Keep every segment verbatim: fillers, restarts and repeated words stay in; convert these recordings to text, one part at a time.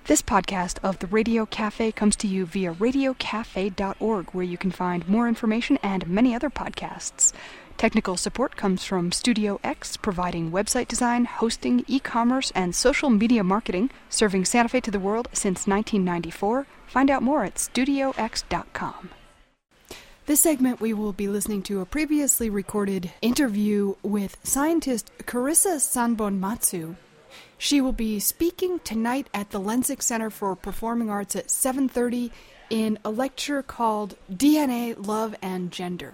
This podcast of the Radio Cafe comes to you via radio cafe dot org, where you can find more information and many other podcasts. Technical support comes from Studio X, providing website design, hosting, e-commerce, and social media marketing, serving Santa Fe to the world since nineteen ninety-four. Find out more at studio x dot com. This segment, we will be listening to a previously recorded interview with scientist Carissa Sanbonmatsu. She will be speaking tonight at the Lensic Center for Performing Arts at seven thirty in a lecture called D N A, Love, and Gender.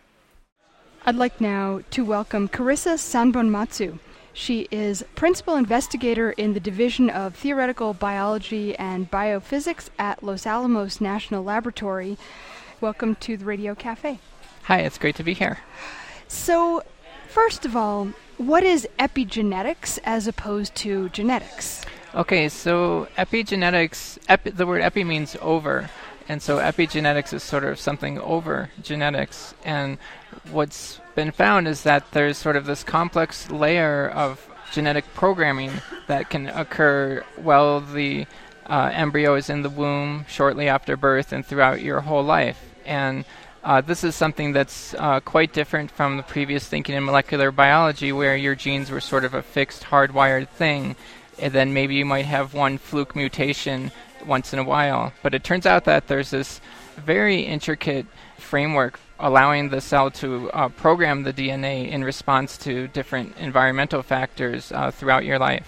I'd like now to welcome Carissa Sanbonmatsu. She is principal investigator in the Division of Theoretical Biology and Biophysics at Los Alamos National Laboratory. Welcome to the Radio Cafe. Hi, it's great to be here. So, first of all, what is epigenetics as opposed to genetics? Okay, so epigenetics, epi, the word epi means over, and so epigenetics is sort of something over genetics. And what's been found is that there's sort of this complex layer of genetic programming that can occur while the uh, embryo is in the womb, shortly after birth, and throughout your whole life. And Uh, this is something that's uh, quite different from the previous thinking in molecular biology, where your genes were sort of a fixed, hardwired thing, and then maybe you might have one fluke mutation once in a while. But it turns out that there's this very intricate framework allowing the cell to uh, program the D N A in response to different environmental factors uh, throughout your life.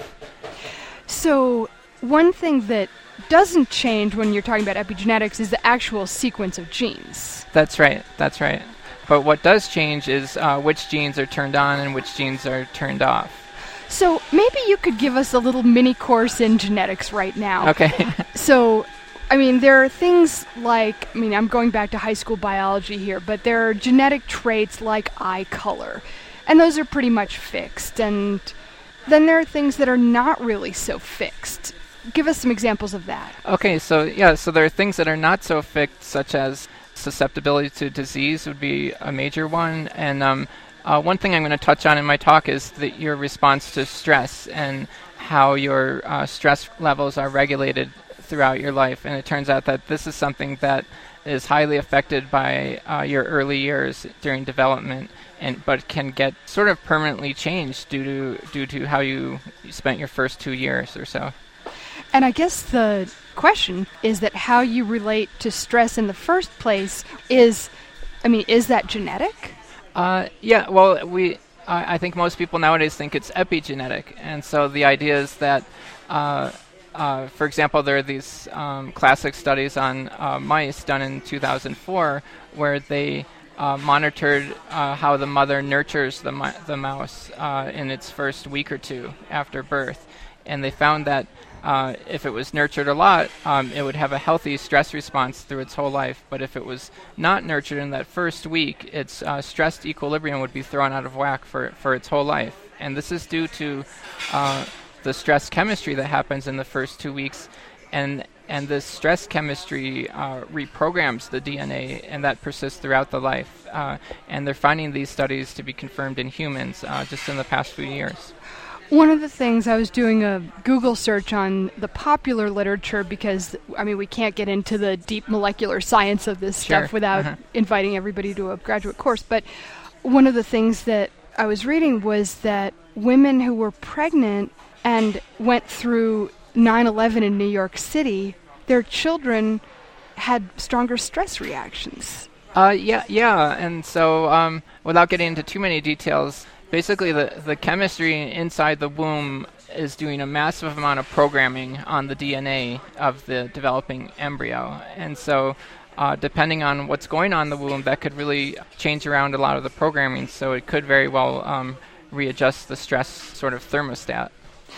So, one thing that doesn't change when you're talking about epigenetics is the actual sequence of genes. That's right, that's right. But what does change is uh, which genes are turned on and which genes are turned off. So maybe you could give us a little mini course in genetics right now. Okay. So, I mean, there are things like, I mean, I'm going back to high school biology here, but there are genetic traits like eye color, and those are pretty much fixed. And then there are things that are not really so fixed. Give us some examples of that. Okay, so yeah, so there are things that are not so fixed, such as susceptibility to disease would be a major one. And um, uh, one thing I'm going to touch on in my talk is that your response to stress and how your uh, stress levels are regulated throughout your life. And it turns out that this is something that is highly affected by uh, your early years during development, and but can get sort of permanently changed due to due to how you spent your first two years or so. And I guess the question is that how you relate to stress in the first place is, I mean, is that genetic? Uh, yeah, well, we, uh, I think most people nowadays think it's epigenetic. And so the idea is that, uh, uh, for example, there are these um, classic studies on uh, mice done in two thousand four where they uh, monitored uh, how the mother nurtures the, mi- the mouse uh, in its first week or two after birth. And they found that Uh, if it was nurtured a lot, um, it would have a healthy stress response through its whole life. But if it was not nurtured in that first week, its uh, stressed equilibrium would be thrown out of whack for, for its whole life. And this is due to uh, the stress chemistry that happens in the first two weeks. And and this stress chemistry uh, reprograms the D N A, and that persists throughout the life. Uh, and they're finding these studies to be confirmed in humans uh, just in the past few years. One of the things, I was doing a Google search on the popular literature because, I mean, we can't get into the deep molecular science of this Sure. stuff without uh-huh. inviting everybody to a graduate course. But one of the things that I was reading was that women who were pregnant and went through nine eleven in New York City, their children had stronger stress reactions. Uh, yeah, yeah. And so um, without getting into too many details, basically, the, the chemistry inside the womb is doing a massive amount of programming on the D N A of the developing embryo. And so uh, depending on what's going on in the womb, that could really change around a lot of the programming. So it could very well um, readjust the stress sort of thermostat.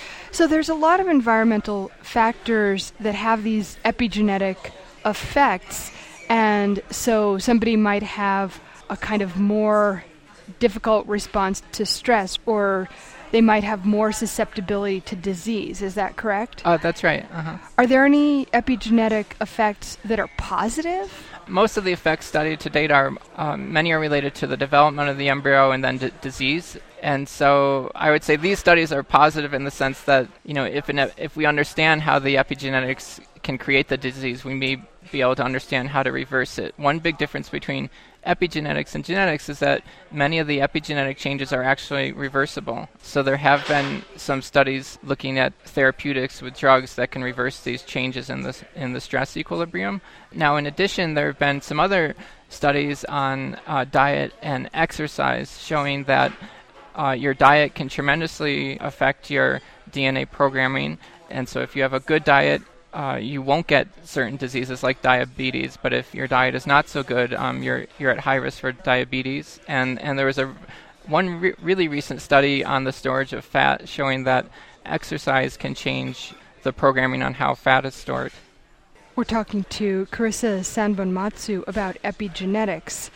So there's a lot of environmental factors that have these epigenetic effects. And so somebody might have a kind of more difficult response to stress, or they might have more susceptibility to disease. Is that correct? Uh, that's right. Uh-huh. Are there any epigenetic effects that are positive? most of the effects studied to date are, um, many are related to the development of the embryo and then d- disease. And so I would say these studies are positive in the sense that, you know, if an, if we understand how the epigenetics can create the disease, we may be able to understand how to reverse it. One big difference between epigenetics and genetics is that many of the epigenetic changes are actually reversible. So there have been some studies looking at therapeutics with drugs that can reverse these changes in the, in the stress equilibrium. Now, in addition, there have been some other studies on uh, diet and exercise showing that uh, your diet can tremendously affect your D N A programming. And so if you have a good diet, Uh, you won't get certain diseases like diabetes, but if your diet is not so good, um, you're you're at high risk for diabetes. And and there was a one re- really recent study on the storage of fat showing that exercise can change the programming on how fat is stored. We're talking to Carissa Sanbonmatsu about epigenetics.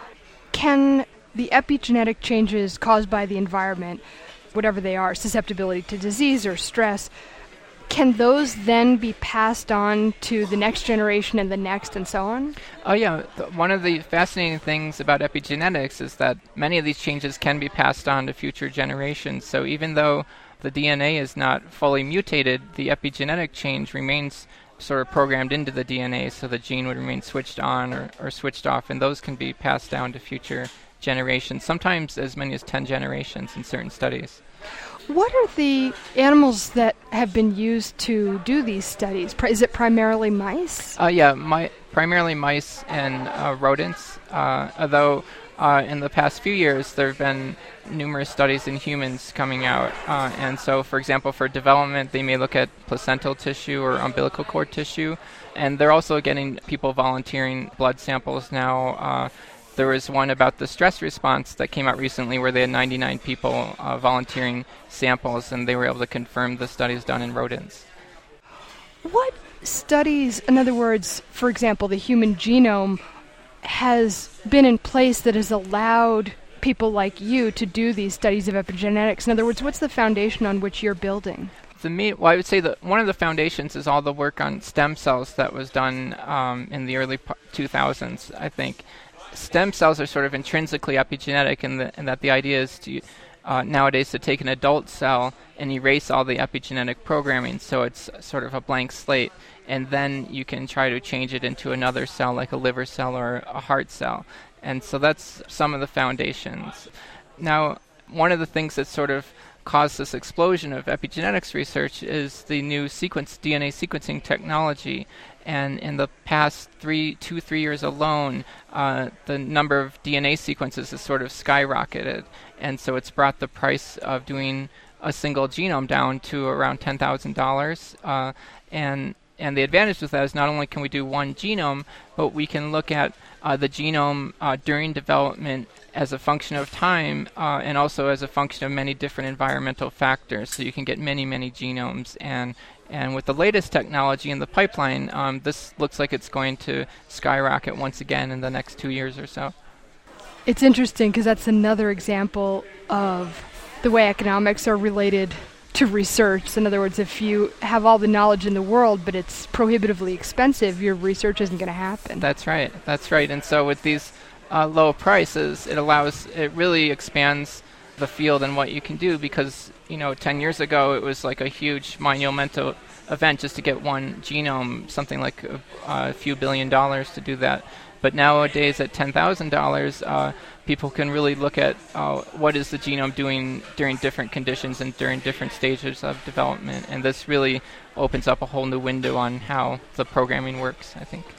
Can the epigenetic changes caused by the environment, whatever they are, susceptibility to disease or stress, can those then be passed on to the next generation and the next and so on? Oh yeah, th- one of the fascinating things about epigenetics is that many of these changes can be passed on to future generations. So even though the D N A is not fully mutated, the epigenetic change remains sort of programmed into the D N A, so the gene would remain switched on or, or switched off, and those can be passed down to future generations, sometimes as many as ten generations in certain studies. What are the animals that have been used to do these studies? Pri- is it primarily mice? Uh, yeah, my, primarily mice and uh, rodents, uh, although uh, in the past few years there have been numerous studies in humans coming out. Uh, and so, for example, for development, they may look at placental tissue or umbilical cord tissue. And they're also getting people volunteering blood samples now. Uh, There was one about the stress response that came out recently where they had ninety-nine people uh, volunteering samples, and they were able to confirm the studies done in rodents. What studies, in other words, for example, the human genome, has been in place that has allowed people like you to do these studies of epigenetics? In other words, what's the foundation on which you're building? The me- well, I would say that one of the foundations is all the work on stem cells that was done um, in the early p- two thousands, I think. Stem cells are sort of intrinsically epigenetic in, the, in that the idea is to uh, nowadays to take an adult cell and erase all the epigenetic programming, so it's sort of a blank slate, and then you can try to change it into another cell like a liver cell or a heart cell. And so that's some of the foundations. Now, one of the things that sort of caused this explosion of epigenetics research is the new sequence D N A sequencing technology. And in the past three, two, three years alone, uh, the number of D N A sequences has sort of skyrocketed. And so it's brought the price of doing a single genome down to around ten thousand dollars. Uh, and and the advantage with that is not only can we do one genome, but we can look at uh, the genome uh, during development as a function of time uh, and also as a function of many different environmental factors. So you can get many, many genomes. And And with the latest technology in the pipeline, um, this looks like it's going to skyrocket once again in the next two years or so. It's interesting because that's another example of the way economics are related to research. In other words, if you have all the knowledge in the world, but it's prohibitively expensive, your research isn't going to happen. That's right. That's right. And so with these uh, low prices, it allows, it really expands the field and what you can do, because you know ten years ago it was like a huge monumental event just to get one genome, something like a, a few billion dollars to do that. But nowadays at ten thousand dollars, uh, people can really look at uh, what is the genome doing during different conditions and during different stages of development, and this really opens up a whole new window on how the programming works, I think.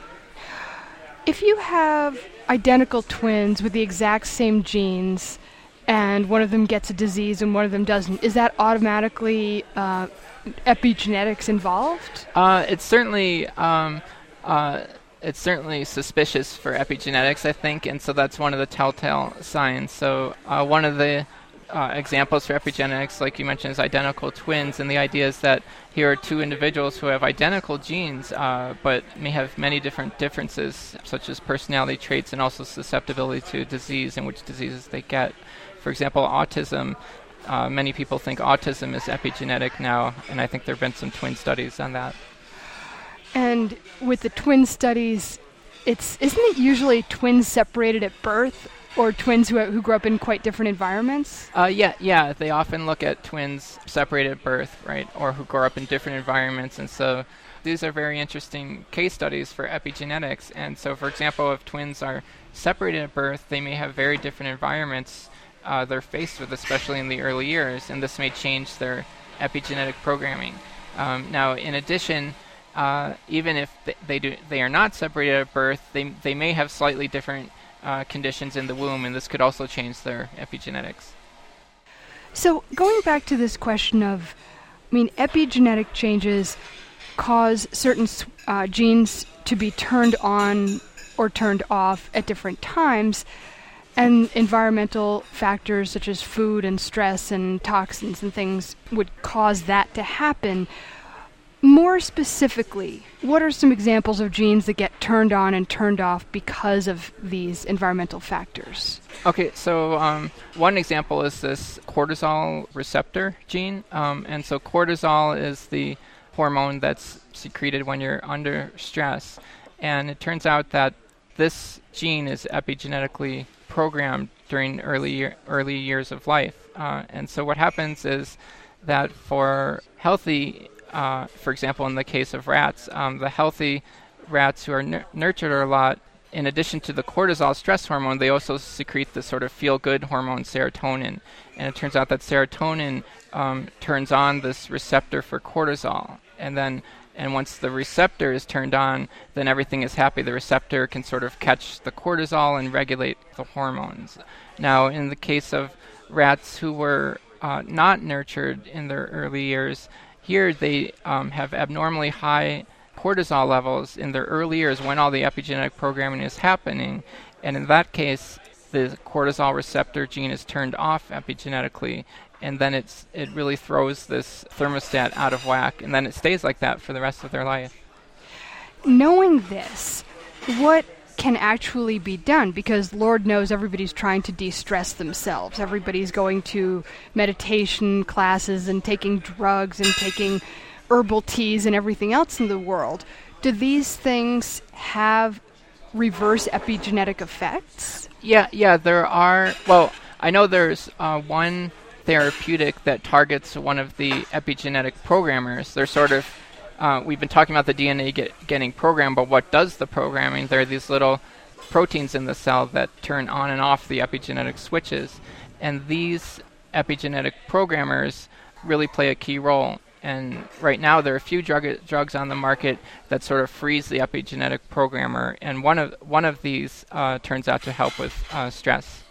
If you have identical twins with the exact same genes, and one of them gets a disease and one of them doesn't, is that automatically uh, epigenetics involved? Uh, it's certainly um, uh, it's certainly suspicious for epigenetics, I think, and so that's one of the telltale signs. So uh, one of the uh, examples for epigenetics, like you mentioned, is identical twins, and the idea is that here are two individuals who have identical genes, uh, but may have many different differences, such as personality traits and also susceptibility to disease and which diseases they get. For example, autism, uh, many people think autism is epigenetic now, and I think there have been some twin studies on that. And with the twin studies, it's isn't it usually twins separated at birth, or twins who who grow up in quite different environments? Uh, yeah, yeah. They often look at twins separated at birth, right, or who grow up in different environments, and so these are very interesting case studies for epigenetics. And so, for example, if twins are separated at birth, they may have very different environments uh, they're faced with, especially in the early years, and this may change their epigenetic programming. Um, now, in addition, uh, even if th- they do, they are not separated at birth, they they may have slightly different uh, conditions in the womb, and this could also change their epigenetics. So, going back to this question of, I mean, epigenetic changes cause certain uh, genes to be turned on or turned off at different times, and environmental factors such as food and stress and toxins and things would cause that to happen. More specifically, what are some examples of genes that get turned on and turned off because of these environmental factors? Okay, so um, one example is this cortisol receptor gene, um, and so cortisol is the hormone that's secreted when you're under stress, and it turns out that this gene is epigenetically programmed during early year, early years of life, uh, and so what happens is that for healthy, uh, for example, in the case of rats, um, the healthy rats who are nur- nurtured a lot, in addition to the cortisol stress hormone, they also secrete the sort of feel-good hormone serotonin, and it turns out that serotonin um, turns on this receptor for cortisol, and then and once the receptor is turned on, then everything is happy. The receptor can sort of catch the cortisol and regulate the hormones. Now, in the case of rats who were uh, not nurtured in their early years, here they um, have abnormally high cortisol levels in their early years when all the epigenetic programming is happening, and in that case, the cortisol receptor gene is turned off epigenetically, and then it's it really throws this thermostat out of whack, and then it stays like that for the rest of their life. Knowing this, what can actually be done? Because Lord knows everybody's trying to de-stress themselves. Everybody's going to meditation classes and taking drugs and taking herbal teas and everything else in the world. Do these things have reverse epigenetic effects? Yeah, yeah, there are. Well, I know there's uh, one therapeutic that targets one of the epigenetic programmers. They're sort of, uh, we've been talking about the D N A get, getting programmed, but what does the programming? There are these little proteins in the cell that turn on and off the epigenetic switches, and these epigenetic programmers really play a key role. And right now there are a few drug, drugs on the market that sort of freeze the epigenetic programmer, and one of one of these uh, turns out to help with uh, stress.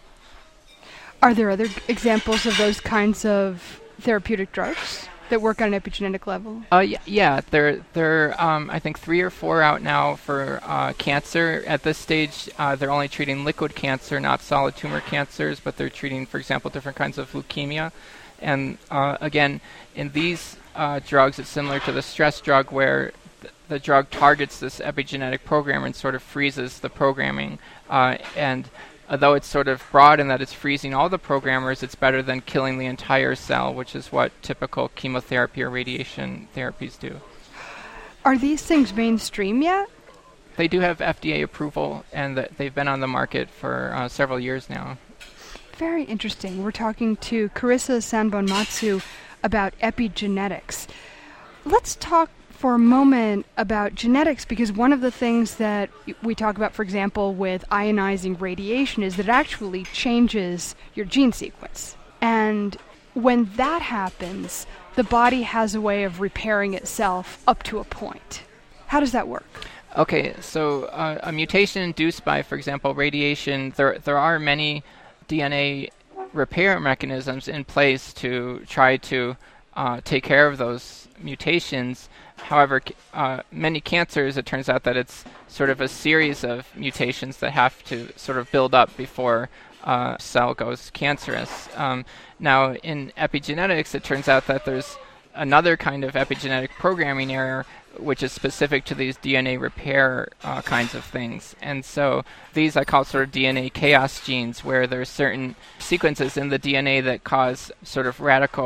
Are there other examples of those kinds of therapeutic drugs that work on an epigenetic level? Uh, y- yeah, there there are um, I think three or four out now for uh, cancer. At this stage, uh, they're only treating liquid cancer, not solid tumor cancers, but they're treating, for example, different kinds of leukemia. And uh, again, in these uh, drugs, it's similar to the stress drug, where th- the drug targets this epigenetic programmer and sort of freezes the programming. Uh, and although it's sort of broad in that it's freezing all the programmers, it's better than killing the entire cell, which is what typical chemotherapy or radiation therapies do. Are these things mainstream yet? They do have F D A approval, and th- they've been on the market for uh, several years now. Very interesting. We're talking to Carissa Sanbon-Matsu about epigenetics. Let's talk for a moment about genetics, because one of the things that we talk about, for example, with ionizing radiation is that it actually changes your gene sequence. And when that happens, the body has a way of repairing itself up to a point. How does that work? Okay, so uh, a mutation induced by, for example, radiation, there there are many D N A repair mechanisms in place to try to uh, take care of those mutations. However, c- uh, many cancers, it turns out that it's sort of a series of mutations that have to sort of build up before uh, a cell goes cancerous. Um, now, in epigenetics, it turns out that there's another kind of epigenetic programming error which is specific to these D N A repair uh, kinds of things. And so these I call sort of D N A chaos genes, where there's certain sequences in the D N A that cause sort of radical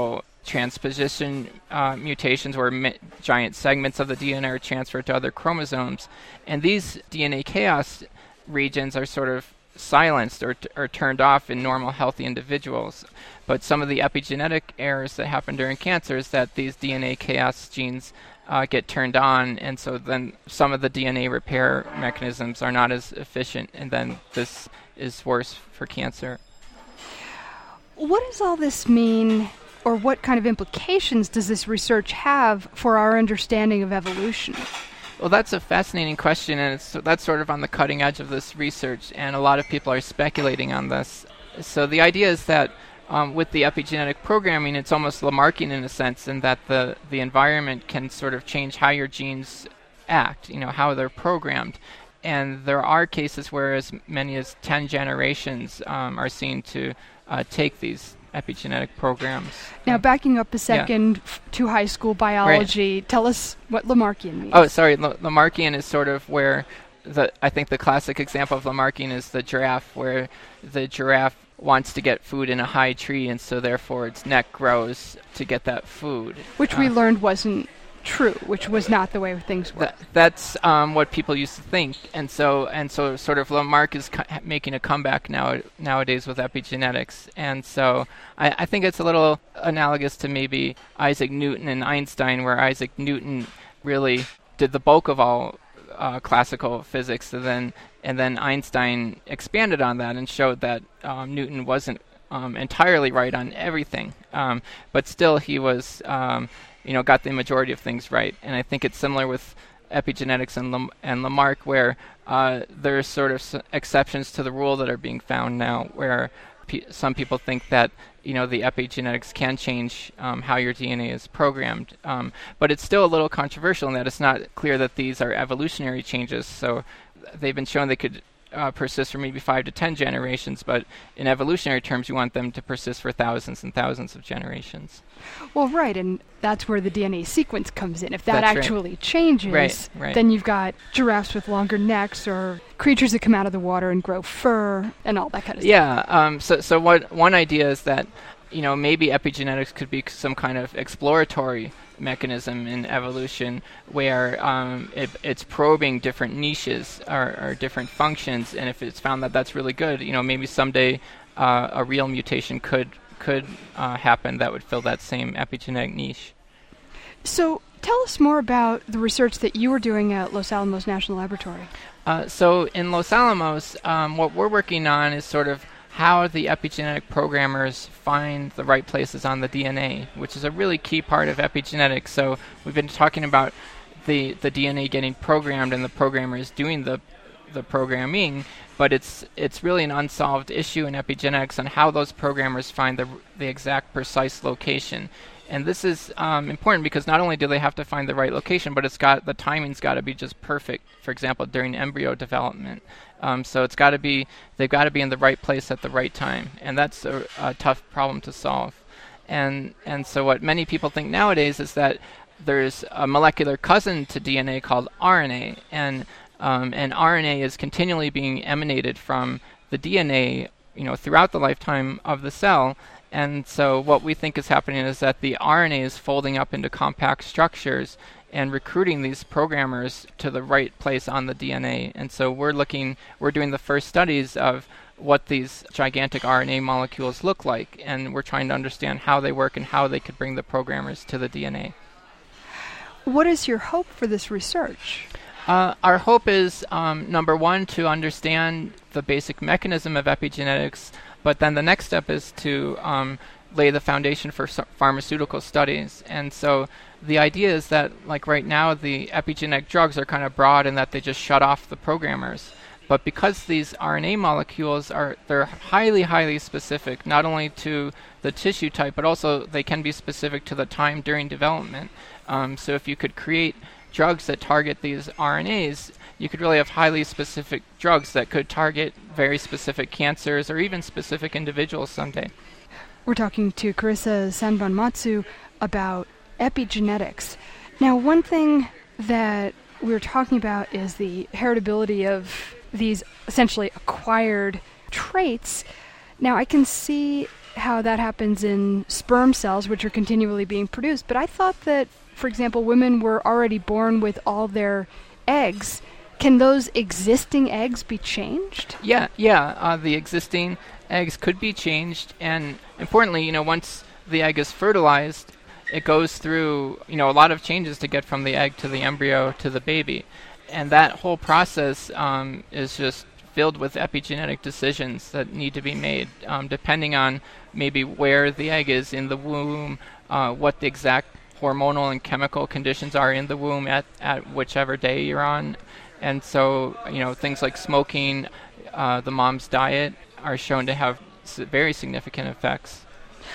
transposition uh, mutations where mi- giant segments of the D N A are transferred to other chromosomes. And these D N A chaos regions are sort of silenced or, t- or turned off in normal, healthy individuals. But some of the epigenetic errors that happen during cancer is that these D N A chaos genes uh, get turned on, and so then some of the D N A repair mechanisms are not as efficient, and then this is worse for cancer. What does all this mean, or what kind of implications does this research have for our understanding of evolution? Well, that's a fascinating question, and it's, that's sort of on the cutting edge of this research, and a lot of people are speculating on this. So the idea is that um, with the epigenetic programming, it's almost Lamarckian in a sense, in that the, the environment can sort of change how your genes act, you know, how they're programmed. And there are cases where as many as ten generations um, are seen to uh, take these epigenetic programs. Now, backing up a second yeah. f- to high school biology, right. Tell us what Lamarckian means. Oh, sorry. L- Lamarckian is sort of where the I think the classic example of Lamarckian is the giraffe, where the giraffe wants to get food in a high tree, and so therefore its neck grows to get that food. Which uh, we learned wasn't true, which was not the way things were. Th- that's um, what people used to think, and so and so sort of Lamarck is co- making a comeback now nowadays with epigenetics, and so I, I think it's a little analogous to maybe Isaac Newton and Einstein, where Isaac Newton really did the bulk of all uh, classical physics, and then and then Einstein expanded on that and showed that um, Newton wasn't um, entirely right on everything, um, but still he was. Um, you know, got the majority of things right. And I think it's similar with epigenetics and, Lam- and Lamarck, where uh, there's sort of s- exceptions to the rule that are being found now, where pe- some people think that, you know, the epigenetics can change um, how your D N A is programmed. Um, but it's still a little controversial in that it's not clear that these are evolutionary changes. So they've been shown they could Uh, persist for maybe five to ten generations, but in evolutionary terms, you want them to persist for thousands and thousands of generations. Well, right, and that's where the D N A sequence comes in. If that that's actually right. changes, right, right. then you've got giraffes with longer necks, or creatures that come out of the water and grow fur, and all that kind of yeah, stuff. Yeah, um, so, so what one idea is that, you know, maybe epigenetics could be c- some kind of exploratory mechanism in evolution where um, it, it's probing different niches or, or different functions, and if it's found that that's really good, you know, maybe someday uh, a real mutation could could uh, happen that would fill that same epigenetic niche. So tell us more about the research that you were doing at Los Alamos National Laboratory. Uh, so in Los Alamos, um, what we're working on is sort of how the epigenetic programmers find the right places on the D N A, which is a really key part of epigenetics. So we've been talking about the, the D N A getting programmed and the programmers doing the the programming, but it's it's really an unsolved issue in epigenetics on how those programmers find the the exact precise location. And this is um, important because not only do they have to find the right location, but it's got the timing's got to be just perfect. For example, during embryo development, um, so it's got to be they've got to be in the right place at the right time, and that's a, a tough problem to solve. And and so what many people think nowadays is that there's a molecular cousin to D N A called R N A, and um, and R N A is continually being emanated from the D N A, you know, throughout the lifetime of the cell. And so what we think is happening is that the R N A is folding up into compact structures and recruiting these programmers to the right place on the D N A. And so we're looking, we're doing the first studies of what these gigantic R N A molecules look like, and we're trying to understand how they work and how they could bring the programmers to the D N A. What is your hope for this research? Uh, our hope is, um, number one, to understand the basic mechanism of epigenetics, but then the next step is to um, lay the foundation for s- pharmaceutical studies. And so the idea is that, like right now, the epigenetic drugs are kind of broad in that they just shut off the programmers. But because these R N A molecules are, they're highly, highly specific, not only to the tissue type, but also they can be specific to the time during development. Um, so if you could create drugs that target these R N As, you could really have highly specific drugs that could target very specific cancers or even specific individuals someday. We're talking to Carissa Sanbonmatsu about epigenetics. Now, one thing that we're talking about is the heritability of these essentially acquired traits. Now, I can see how that happens in sperm cells, which are continually being produced. But I thought that, for example, women were already born with all their eggs. Can those existing eggs be changed? Yeah, yeah. Uh, the existing eggs could be changed, and importantly, you know, once the egg is fertilized, it goes through, you know, a lot of changes to get from the egg to the embryo to the baby, and that whole process um, is just filled with epigenetic decisions that need to be made, um, depending on maybe where the egg is in the womb, uh, what the exact hormonal and chemical conditions are in the womb at, at whichever day you're on. And so, you know, things like smoking, uh, the mom's diet are shown to have s- very significant effects.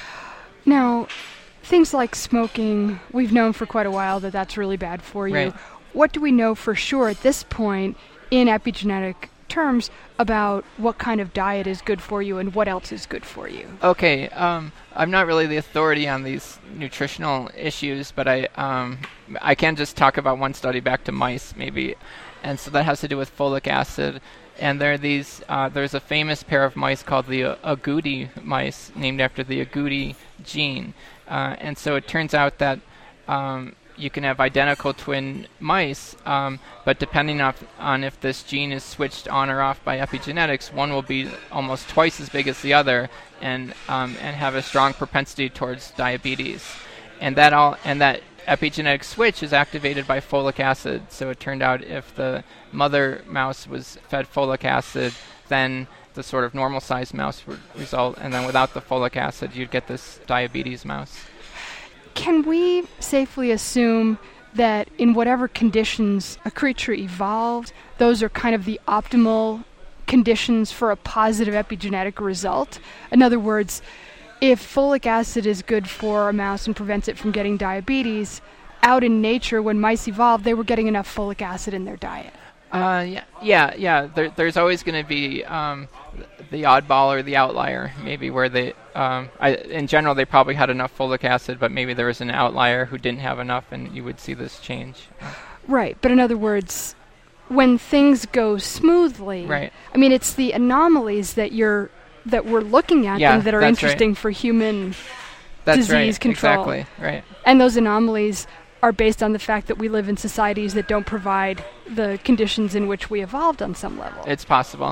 Now, things like smoking, we've known for quite a while that that's really bad for you. Right. What do we know for sure at this point in epigenetic terms about what kind of diet is good for you and what else is good for you? Okay, um, I'm not really the authority on these nutritional issues, but I um, I can just talk about one study back to mice, maybe. And so that has to do with folic acid. And there are these, uh, there's a famous pair of mice called the uh, agouti mice, named after the agouti gene. Uh, and so it turns out that um, you can have identical twin mice, um, but depending on, on if this gene is switched on or off by epigenetics, one will be almost twice as big as the other, and um, and have a strong propensity towards diabetes. And that all and that epigenetic switch is activated by folic acid. So it turned out if the mother mouse was fed folic acid, then the sort of normal-sized mouse would result, and then without the folic acid, you'd get this diabetes mouse. Can we safely assume that in whatever conditions a creature evolved, those are kind of the optimal conditions for a positive epigenetic result? In other words, if folic acid is good for a mouse and prevents it from getting diabetes, out in nature, when mice evolved, they were getting enough folic acid in their diet. Uh, yeah, yeah, yeah. There, there's always going to be um, the oddball or the outlier, maybe where they, um, I, in general, they probably had enough folic acid, but maybe there was an outlier who didn't have enough, and you would see this change. Right, but in other words, when things go smoothly, right. I mean, it's the anomalies that you're that we're looking at yeah, and that are that's interesting right. for human that's disease right, control. Exactly, right. And those anomalies are based on the fact that we live in societies that don't provide the conditions in which we evolved on some level. It's possible.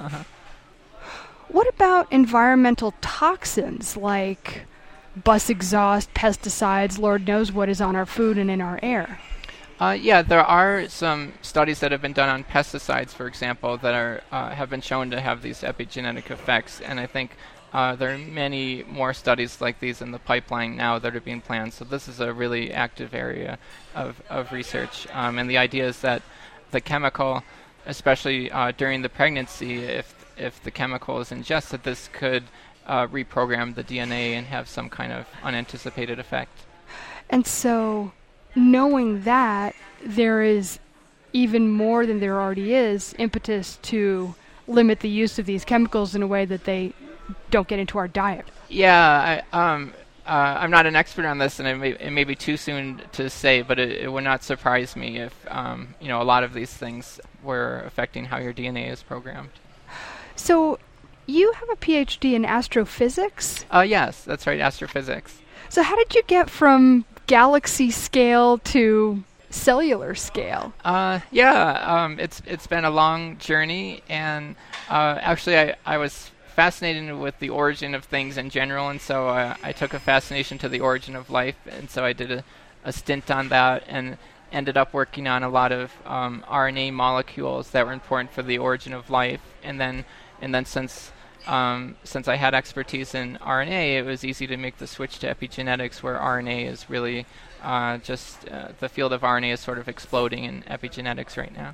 What about environmental toxins like bus exhaust, pesticides, Lord knows what is on our food and in our air? Uh, yeah, there are some studies that have been done on pesticides, for example, that are uh, have been shown to have these epigenetic effects, and I think uh, there are many more studies like these in the pipeline now that are being planned. So this is a really active area of, of research, um, and the idea is that the chemical, especially uh, during the pregnancy, if if the chemical is ingested, this could uh, reprogram the D N A and have some kind of unanticipated effect. And so, knowing that, there is even more than there already is impetus to limit the use of these chemicals in a way that they don't get into our diet. Yeah, I, um, uh, I'm not an expert on this, and it may, it may be too soon to say, but it, it would not surprise me if um, you know a lot of these things were affecting how your D N A is programmed. So, you have a P H D in astrophysics? Uh, yes, that's right, astrophysics. So how did you get from galaxy scale to cellular scale? Uh, yeah, um, it's it's been a long journey, and uh, actually I, I was fascinated with the origin of things in general, and so uh, I took a fascination to the origin of life, and so I did a, a stint on that, and ended up working on a lot of um, R N A molecules that were important for the origin of life, and then and then since Um, since I had expertise in R N A, it was easy to make the switch to epigenetics, where R N A is really uh, just uh, the field of R N A is sort of exploding in epigenetics right now.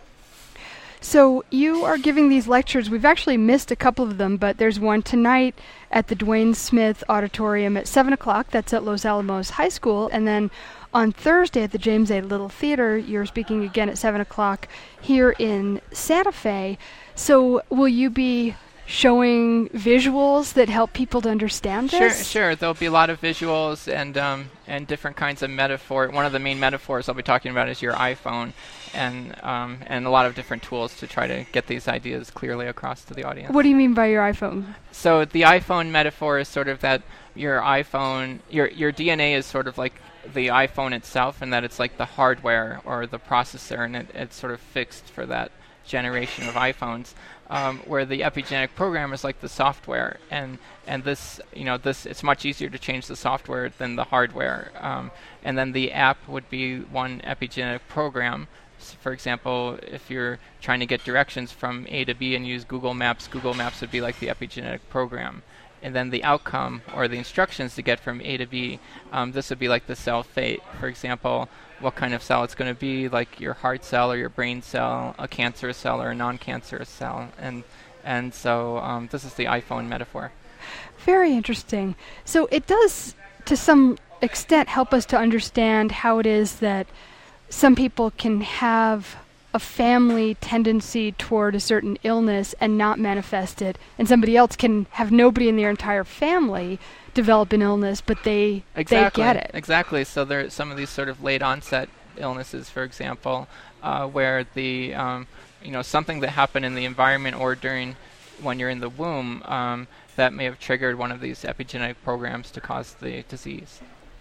So you are giving these lectures. We've actually missed a couple of them, but there's one tonight at the Dwayne Smith Auditorium at seven o'clock. That's at Los Alamos High School. And then on Thursday at the James A. Little Theater, you're speaking again at seven o'clock here in Santa Fe. So will you be showing visuals that help people to understand Sure, this? sure. There'll be a lot of visuals and um, and different kinds of metaphor. One of the main metaphors I'll be talking about is your iPhone, and um, and a lot of different tools to try to get these ideas clearly across to the audience. What do you mean by your iPhone? So the iPhone metaphor is sort of that your iPhone, your your D N A is sort of like the iPhone itself, and that it's like the hardware or the processor, and it, it's sort of fixed for that generation of iPhones. Um, where the epigenetic program is like the software, and and this you know this it's much easier to change the software than the hardware. Um, and then the app would be one epigenetic program. So for example, if you're trying to get directions from A to B and use Google Maps, Google Maps would be like the epigenetic program. And then the outcome or the instructions to get from A to B, um, this would be like the cell fate. For example, what kind of cell it's going to be, like your heart cell or your brain cell, a cancerous cell or a non-cancerous cell. And and so um, this is the iPhone metaphor. Very interesting. So it does, to some extent, help us to understand how it is that some people can have a family tendency toward a certain illness and not manifest it, and somebody else can have nobody in their entire family develop an illness, but they exactly, they get it. Exactly. So there are some of these sort of late onset illnesses, for example, uh, where the um, you know something that happened in the environment or during when you're in the womb um, that may have triggered one of these epigenetic programs to cause the disease.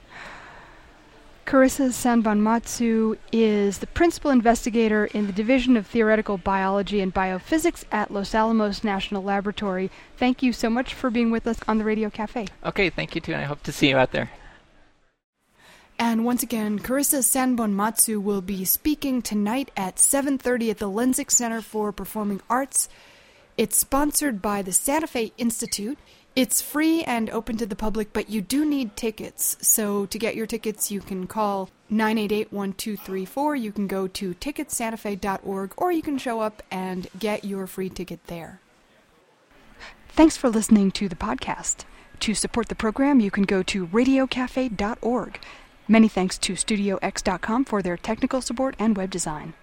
Carissa Sanbonmatsu is the principal investigator in the Division of Theoretical Biology and Biophysics at Los Alamos National Laboratory. Thank you so much for being with us on the Radio Cafe. Okay, thank you too, and I hope to see you out there. And once again, Carissa Sanbonmatsu will be speaking tonight at seven thirty at the Lenzik Center for Performing Arts. It's sponsored by the Santa Fe Institute. It's free and open to the public, but you do need tickets. So to get your tickets, you can call nine eight eight, one two three four. You can go to tickets santa fe dot org, or you can show up and get your free ticket there. Thanks for listening to the podcast. To support the program, you can go to radio cafe dot org. Many thanks to studio x dot com for their technical support and web design.